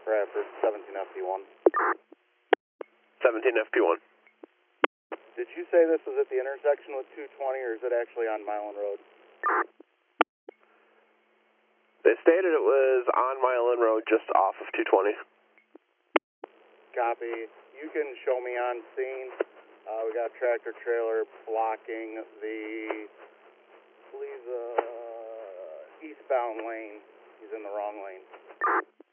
Bradford, 17FP1. 17FP1. Did you say this was at the intersection with 220, or is it actually on Milan Road? They stated it was on Milan Road, just off of 220. Copy. You can show me on scene. We got a tractor trailer blocking the, I believe, eastbound lane. He's in the wrong lane.